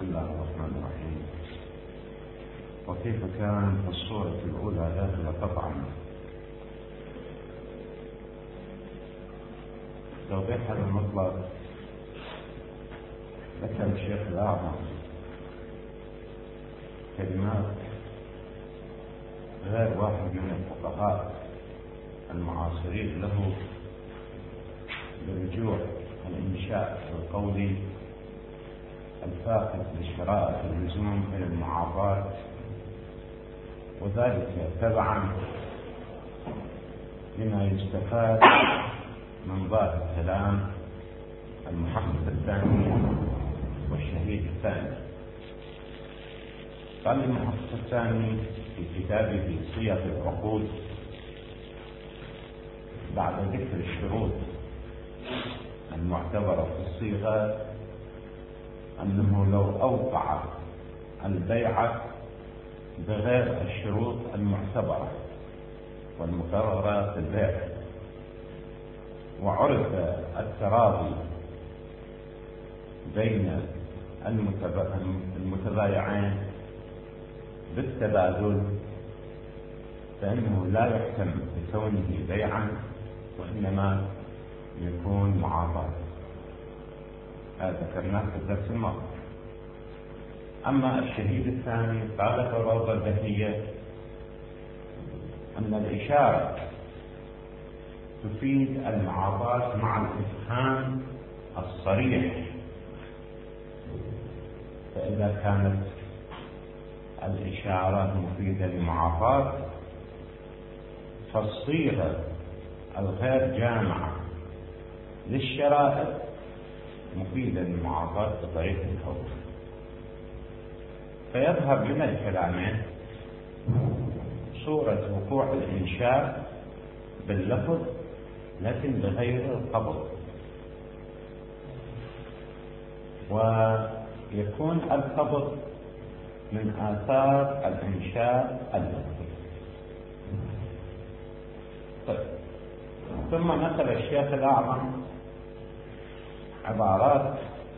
الله الرحمن الرحيم. وكيف كان في الصورة الأولى داخل طبعا توضيح هذا المطلب. ذكر الشيخ الأعظم كلمات غير واحد من الفقهاء المعاصرين له برجوع الإنشاء القولي الفاقد لشرائط اللزوم إلى المعاضات، وذلك تبعا لما يستفاد من ظاهر كلام المحقق الثاني والشهيد الثاني. قال المحقق الثاني في كتابه صيغ العقود بعد ذكر الشروط المعتبرة في الصيغة أنه لو أوقع البيعة بغير الشروط المعتبرة والمقررة في البيع وعرف التراضي بين المتبايعين بالتبادل، فإنه لا يحكم بكونه بيعا وإنما يكون معاضاة. هذا ذكرناه في الدرس الماضي. أما الشهيد الثاني قال في الروضة البهية أن الإشارة تفيد المعاضاة مع الإفهام الصريح، فإذا كانت الإشارة مفيدة للمعاضاة فالصيغة الغير جامعة للشرائط مفيدة للمعاضاة بطريقة الحكم. فيظهر من الكلامين صورة وقوع الإنشاء باللفظ لكن بغير القبض، ويكون القبض من آثار الإنشاء اللفظي. ثم نقل الشيخ الأعظم عبارات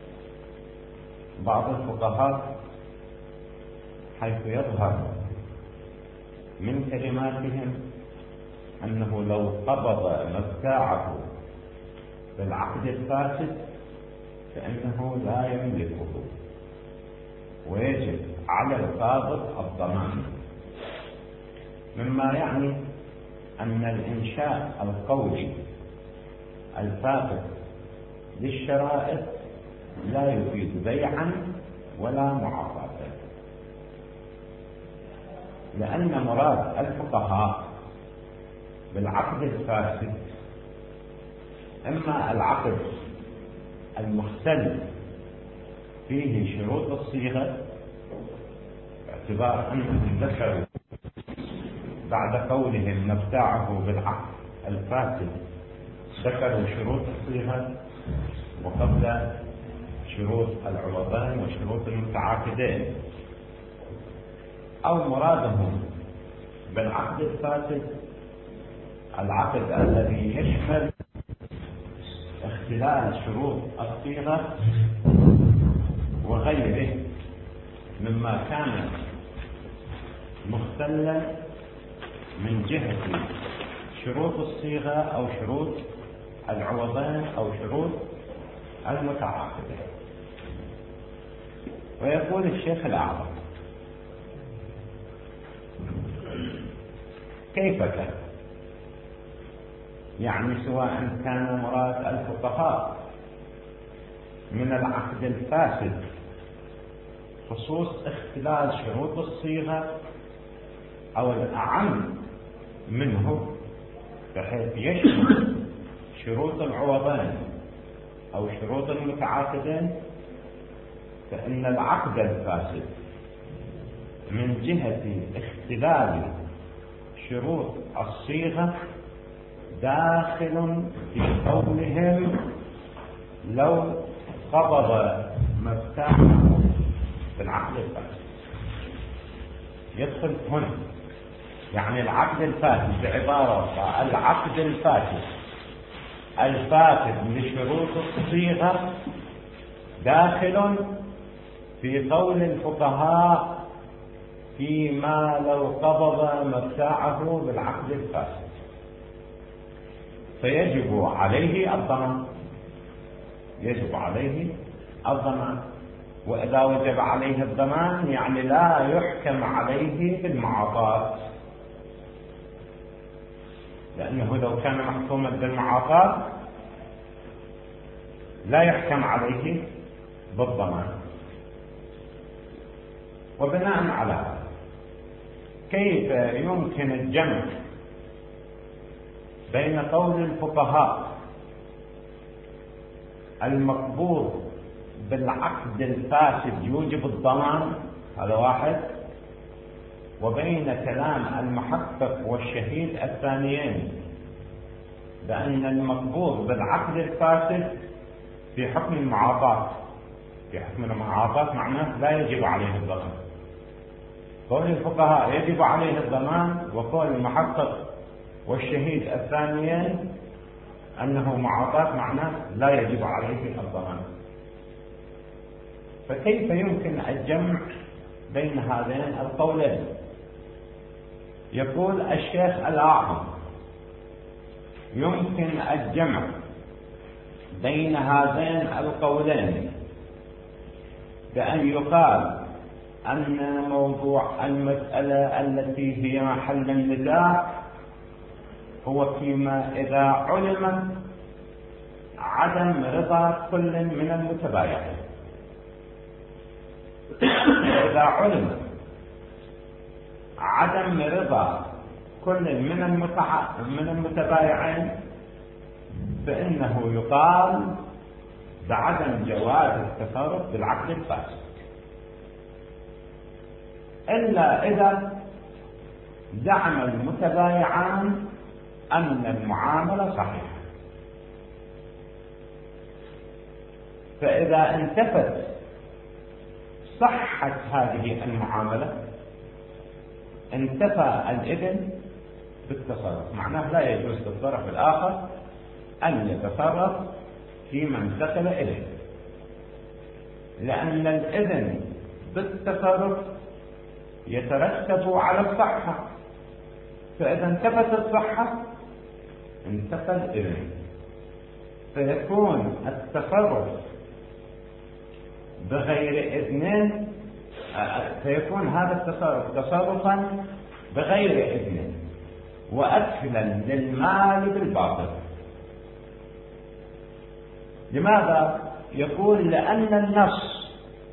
بعض الفقهاء حيث يظهر من كلماتهم أنه لو قبض مبتاعه بالعقد الفاسد فإنه لا يملكه ويجب على القابض الضمان، مما يعني أن الإنشاء القولي الفاقد للشرائط لا يفيد بيعا ولا معاضاة، لأن مراد الفقهاء بالعقد الفاسد إما العقد المختل فيه شروط الصيغة، باعتبار أنهم ذكروا بعد قولهم مبتاعه بالعقد الفاسد ذكروا شروط الصيغة وقبل شروط العوضين وشروط المتعاقدين، أو مرادهم بالعقد الفاسد العقد الذي يشمل اختلال شروط الصيغة وغيره مما كان مختلا من جهة شروط الصيغة أو شروط العوضين أو شروط المتعاقدين. ويقول الشيخ الأعظم: كيف كان؟ يعني سواء كان مراد الفقهاء من العقد الفاسد خصوص اختلال شروط الصيغة أو الأعم منه بحيث يشمل شروط العوضين أو شروط المتعاقدين، فإن العقد الفاسد من جهة اختلال شروط الصيغة داخل في قولهم لو قبض مبتاعه بالعقد الفاسد. يدخل هنا يعني العقد الفاسد بعبارة العقد الفاسد الفاسد لشروط الصيغة داخل في قول الفقهاء فيما لو قبض متاعه بالعقد الفاسد فيجب عليه الضمان، يجب عليه الضمان. وإذا وجب عليه الضمان يعني لا يحكم عليه بالمعاطاة، لأنه لو كان محكوما بالمعاطاة لا يحكم عليه بالضمان. وبناء على هذا كيف يمكن الجمع بين قول الفقهاء المقبوض بالعقد الفاسد يوجب الضمان، هذا واحد، وبين كلام المحقق والشهيد الثانيين بأن المقبوض بالعقد الفاسد في حكم المعاطاة، في حكم المعاطاة معناه لا يجب عليه الضمان. قول الفقهاء يجب عليه الضمان، وقول المحقق والشهيد الثانيين أنه معاطاة معناه لا يجب عليه الضمان. فكيف يمكن الجمع بين هذين القولين؟ يقول الشيخ الأعظم يمكن الجمع بين هذين القولين بأن يقال أن موضوع المسألة التي هي محل النزاع هو فيما إذا علم عدم رضا كل من المتبايعين. إذا علم عدم رضا كل من المتبايعين فإنه يقال بعدم جواز التصرف بالعقد الفاسد، إلا إذا زعم المتبايعان أن المعاملة صحيحة. فإذا انتفت صحة هذه المعاملة انتفى الإذن بالتصرف، معناه لا يجوز للطرف الآخر أن يتصرف فيما انتقل إليه، لأن الإذن بالتصرف يترتب على الصحة، فإذا انتفت الصحة انتفى الإذن، فيكون التصرف بغير إذن، فيكون هذا التصرف تصرفا بغير إذن وأكلا للمال بالباطل. لماذا؟ يقول لأن النص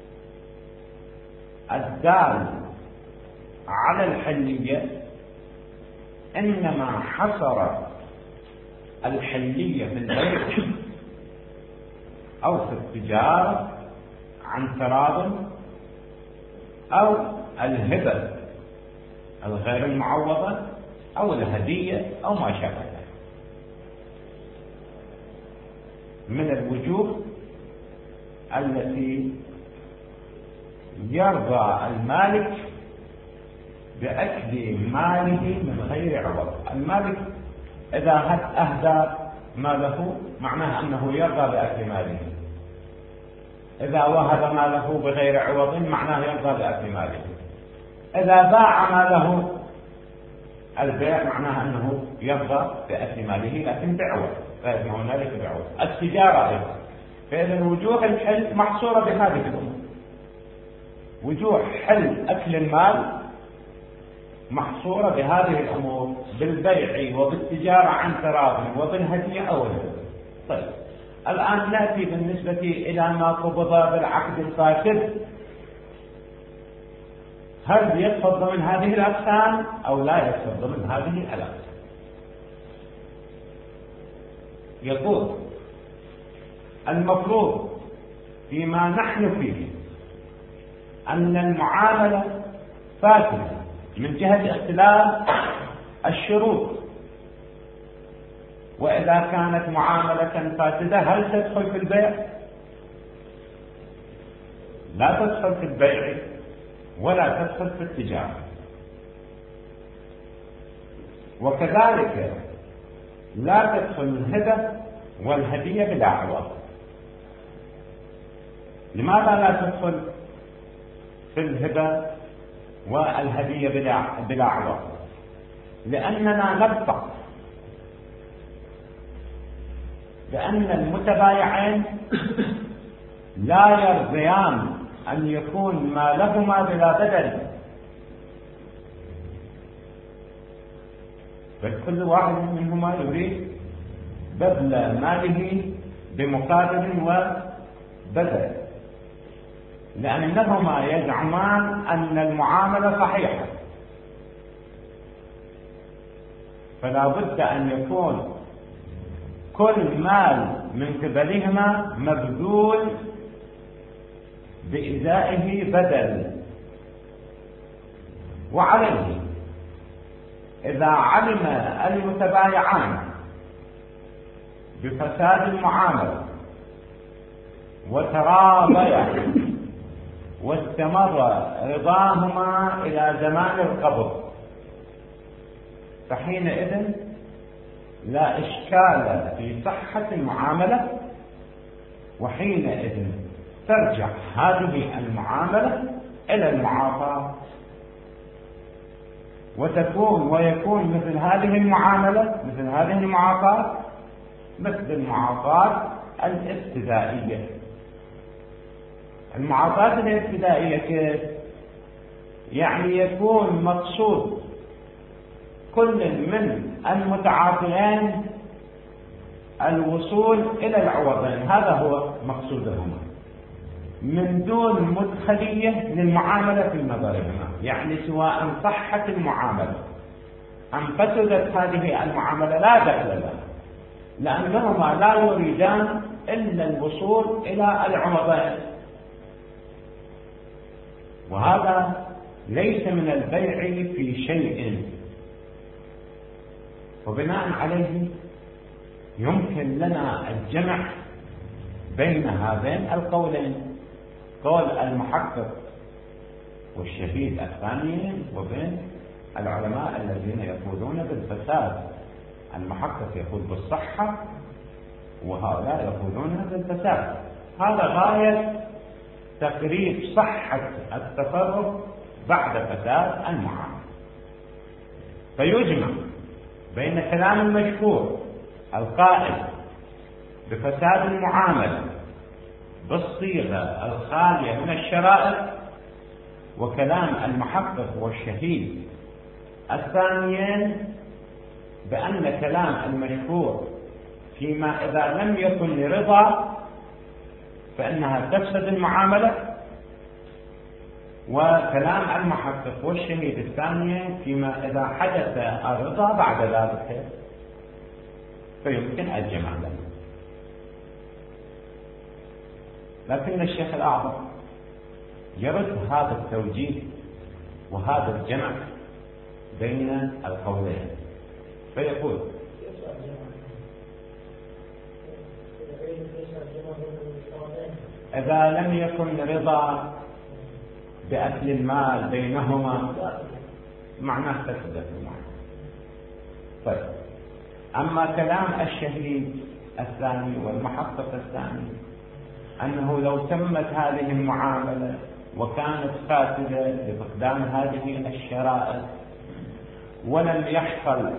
الدال على الحلية إنما حصر الحلية في البيع أو في التجارة عن تراض أو الهبة الغير المعوضة أو الهدية أو ما شابه ذلك من الوجوه التي يرضى المالك بأكل ماله من غير عوض. المالك إذا أهدى ماله معناه أنه يرضى بأكل ماله، إذا وهب ماله بغير عوض معناه يرضى بأكل ماله، إذا باع ماله البيع معناه أنه يرضى بأكل ماله لكن بعوض، فإذا هنالك بعوض. التجارة أيضا، فإذا وجوه الحل محصورة بهذه الأمور، وجوه حل أكل المال محصورة بهذه الأمور، بالبيع وبالتجارة عن تراض وبالهدية أو الهبة. طيب الآن نأتي بالنسبة إلى ما قبض بالعقد الفاسد، هل يدخل ضمن هذه الأقسام أو لا يدخل ضمن هذه الأقسام؟ يقول المفروض فيما نحن فيه أن المعاملة فاسدة من جهة اختلاف الشروط، وإذا كانت معاملة فاسدة هل تدخل في البيع؟ لا تدخل في البيع ولا تدخل في التجارة. وكذلك لا تدخل الهبة والهدية بلا عوض. لماذا لا تدخل؟ في الهبة والهدية بلا عوض، لأننا نبطأ، لأن المتبايعين لا يرضيان أن يكون ما لهما بلا بدل، بل كل واحد منهما يريد بذل ماله بمقابل وبدل، لأنهما يزعمان أن المعاملة صحيحة، فلا بد أن يكون كل مال من قبلهما مبذول بإزائه بدل. وعليه إذا علم المتبايعان بفساد المعاملة وتراضيا واستمر رضاهما إلى زمان القبض، فحينئذ لا إشكال في صحة المعاملة، وحينئذ ترجع هذه المعاملة إلى المعاطاة، ويكون مثل هذه المعاملة مثل هذه المعاطاة مثل المعاطاة الابتدائية. المعاطاة الابتدائية كيف؟ يعني يكون مقصود كل من المتعاطيين الوصول إلى العوضين، هذا هو مقصودهما، من دون مدخلية للمعاملة في نظرهما، يعني سواء صحت المعاملة أم فسدت هذه المعاملة لا دخل لها، لأنهما لا يريدان إلا الوصول إلى العوضين، وهذا ليس من البيع في شيء. وبناء عليه يمكن لنا الجمع بين هذين القولين، قول المحقق والشهيد الثانيين، وبين العلماء الذين يقولون بالفساد. المحقق يقول بالصحة وهؤلاء يقولون بالفساد. هذا غاية تقريب صحة التصرف بعد فساد المعاملة. فيجمع بين كلام المشهور القائل بفساد المعاملة بالصيغة الخالية من الشرائط، وكلام المحقق والشهيد الثانيين بأن كلام المشهور فيما إذا لم يكن لرضا فإنها تفسد المعاملة، وكلام المحقق والشهيد الثانيين فيما إذا حدث الرضا بعد ذلك فيمكن الجمع له. لكن الشيخ الأعظم يرد هذا التوجيه وهذا الجمع بين القولين، فيقول إذا لم يكن رضا بأكل المال بينهما معناه فسدت المعاملة. طيب، أما كلام الشهيد الثاني والمحقق الثاني أنه لو تمت هذه المعاملة وكانت فاسدة لفقدان هذه الشرائط ولم يحصل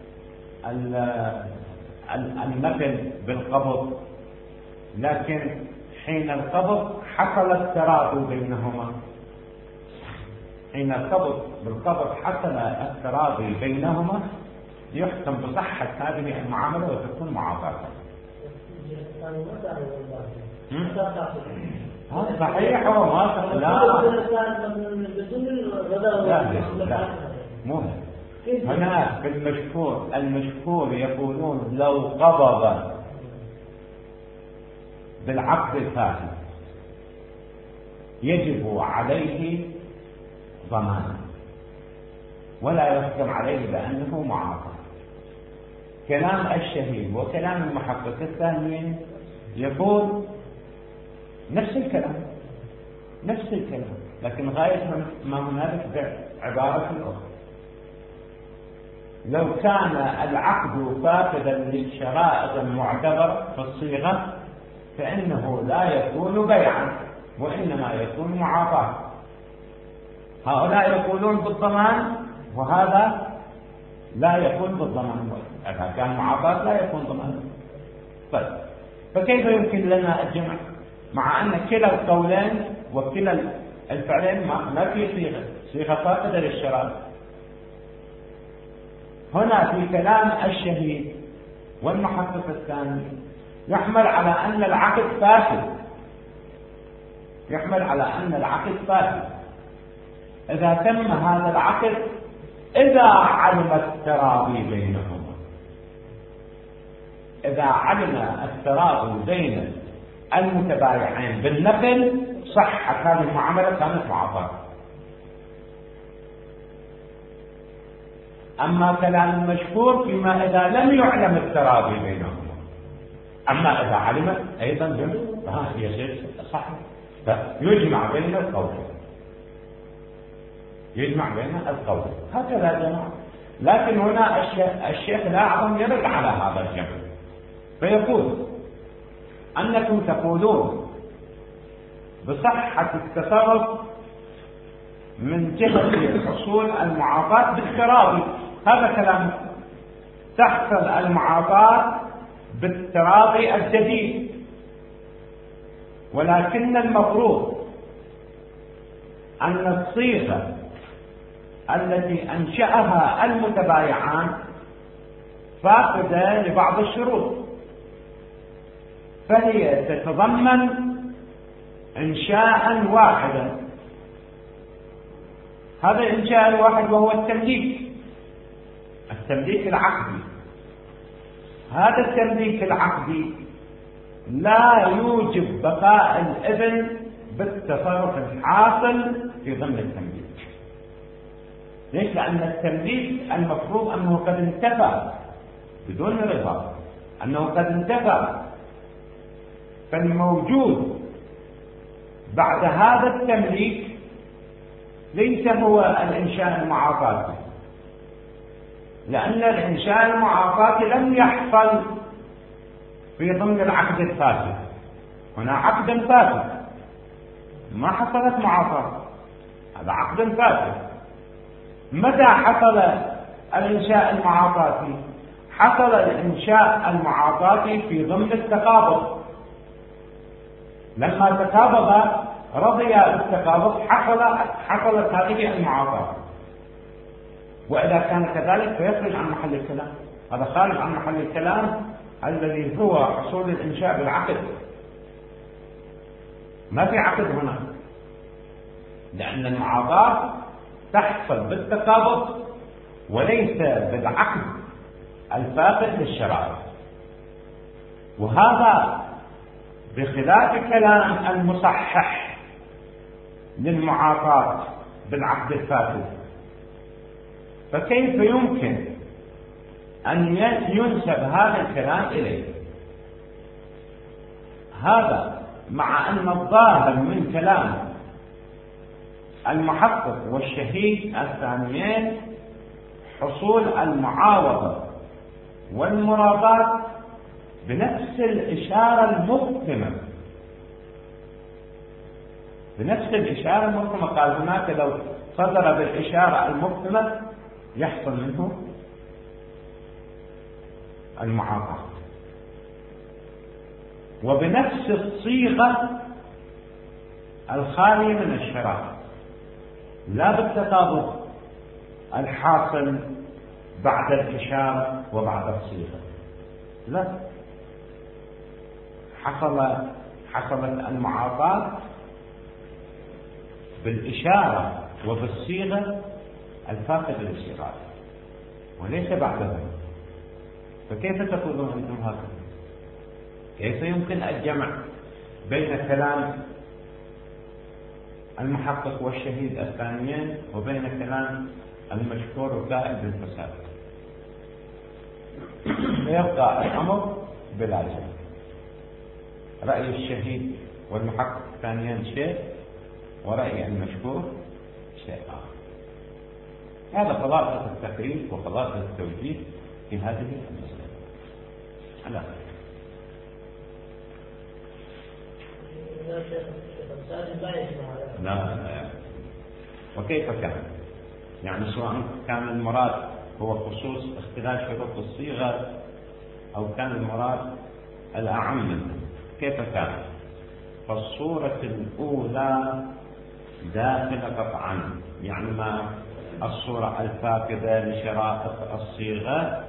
النقل بالقبض، لكن حين القبض حصل التراضي بينهما، حين القبض بالقبض حصل التراضي بينهما يحكم بصحة هذه المعاملة وتكون معاطاة. صحيح وما لا مو هنا المشهور يقولون لو قبض بالعقد الفاسد يجب عليه ضمان ولا يحكم عليه بأنه معاطى. كلام الشهيد وكلام المحقق الثانيين يقول نفس الكلام، لكن غاية ما هنالك عبارة أخرى. لو كان العقد فاسدا للشرائط المعتبرة في الصيغة فإنه لا يكون بيعا وإنما يكون معاطاة، هؤلاء يقولون بالضمان وهذا لا يكون بالضمان، إذا كان معاطاة لا يكون ضمان. طيب فكيف يمكن لنا الجمع مع أن كلا القولين وكلا الفعلين ما في صيغة فاقدة للشرائط؟ هنا في كلام الشهيد والمحقق الثاني يحمل على أن العقد فاسد، يحمل على أن العقد فاسد إذا تم هذا العقد إذا علم التراضي بينهما، إذا علم التراضي بين المتبايعين بالنقل صحت هذه المعاملة كانت معاطاة. أما كلام المشهور فيما إذا لم يعلم التراضي بينهما، أما إذا علم أيضا يصير صح، يجمع بين القولين، يجمع بين القولين هكذا جماعة. لكن هنا الشيخ الأعظم يرد على هذا الجمع فيقول أنكم تقولون بصحة التصرف من جهة حصول المعاطاة بالتراضي، هذا كلام تحصل المعاطاة بالتراضي الجديد، ولكن المفروض أن الصيغة التي أنشأها المتبايعان فاقدة لبعض الشروط، فهي تتضمن إنشاء واحدا، هذا الإنشاء الواحد وهو التمليك العقدي. هذا التمليك العقدي لا يوجب بقاء الإذن بالتصرف الحاصل في ضمن التمليك. ليش؟ لأن التمليك المفروض أنه قد انتفى بدون رضا، أنه قد انتفى، فالموجود بعد هذا التمليك ليس هو الإنشاء المعاطاتي، لأن الإنشاء المعاطاتي لم يحصل في ضمن العقد الفاسد. هنا عقد فاسد ما حصلت معاطاة، هذا عقد فاسد. متى حصل الإنشاء المعاطاتي؟ حصل الإنشاء المعاطاتي في ضمن التقابض، لما تقابض رضي بالتقابض حصلت هذه المعاطاة. وإذا كان كذلك فيخرج عن محل الكلام، هذا خارج عن محل الكلام الذي هو حصول الإنشاء بالعقد. ما في عقد هنا، لأن المعاطاة تحصل بالتقابض وليس بالعقد الفاقد للشرائط. وهذا بخلاف كلام المصحح للمعاطاة بالعقد الفاسد. فكيف يمكن أن ينسب هذا الكلام إليه؟ هذا مع أن الظاهر من كلام المحقق والشهيد الثانيين حصول المعاوضة والمراضاة بنفس الإشارة المفهمة، بنفس الإشارة المفهمة. قال هناك لو صدر بالإشارة المفهمة يحصل منه المعاطاة، وبنفس الصيغة الخالية من الشراء، لا بالتطابق الحاصل بعد الإشارة وبعد الصيغة، لا، حصلت المعاطاة بالإشارة وبالصيغة الفاقدة للصيغات وليس بعدها. فكيف تقولون أنتم هكذا؟ كيف يمكن الجمع بين كلام المحقق والشهيد الثانيين وبين كلام المشهور وكائن بالفساد؟ فيبقى الأمر بلا جمع. رأي الشهيد والمحقق الثانيين شيء، ورأي المشهور شيء آخر. هذا خلاصة التقرير وخلاصة التوجيه في هذه المسألة. على خير. لا وكيف كان؟ يعني سواء كان المراد هو خصوص اختلاف شروط الصيغة أو كان المراد الأعم منه، كيف كان؟ فالصورة الأولى داخلة قطعا، يعني ما الصورة الفاقدة لشرائط الصيغة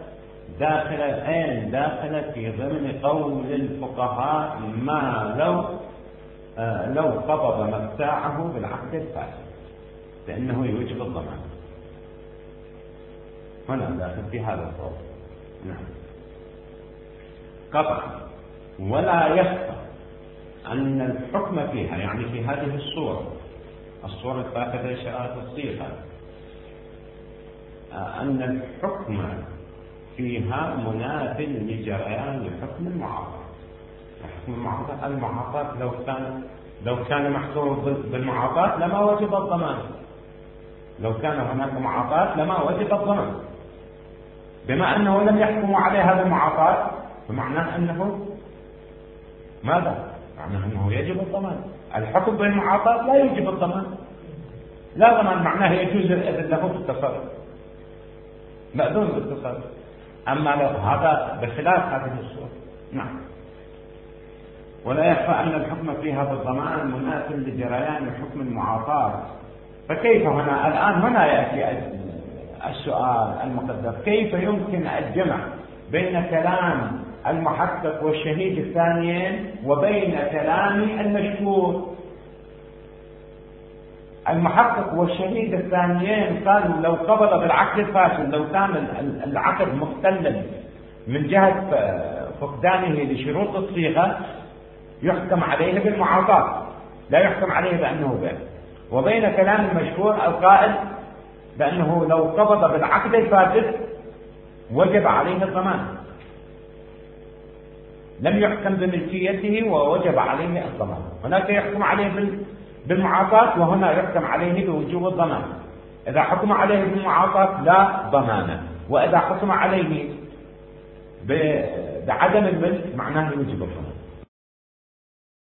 داخلة في ضمن قول الفقهاء ما لو قبض متاعه بالعقد الفاسد فإنه يوجب الضمان. هنا داخل في هذا القول. نعم قطعا. ولا يخفى أن الحكم فيها، يعني في هذه الصورة الفاقدة لشرائط الصيغة، أن الحكم فيها مناف لجريان حكم المعاطاة. حكم المعاطاة لو كان محصور بالمعاطاة لما وجب الضمان، لو كان هناك معاطاة لما وجب الضمان. بما أنه لم يحكموا عليها بالمعاطاة فمعناه أنه ماذا؟ معناه أنه يجب الضمان. الحكم بالمعاطاة لا يوجب الضمان، لا ضمان، معناه يجوز الإذن له في التصرف، مأذون بالتصرف. أما لو هذا بخلاف هذه الصورة. نعم. ولا يخفى أن الحكم فيها بالضمان مناف لجريان حكم المعاطاة. فكيف هنا يأتي السؤال المقدر: كيف يمكن الجمع بين كلام المحقق والشهيد الثانيين وبين كلام المشهور؟ المحقق والشهيد الثانيين قالوا لو قبل بالعقد الفاسد، لو كان العقد مختلا من جهة فقدانه لشروط الصيغة يحكم عليه بالمعاطاة، لا يحكم عليه بأنه بيع. وبين كلام المشهور القائل بأنه لو قبض بالعقد الفاسد وجب عليه الضمان، لم يحكم بملكيته ووجب عليه الضمان. هناك يحكم عليه بالمعاطاة وهنا يحكم عليه بوجوب الضمان. إذا حكم عليه بالمعاطاة لا ضمان، وإذا حكم عليه بعدم الملك معناه يوجب الضمان.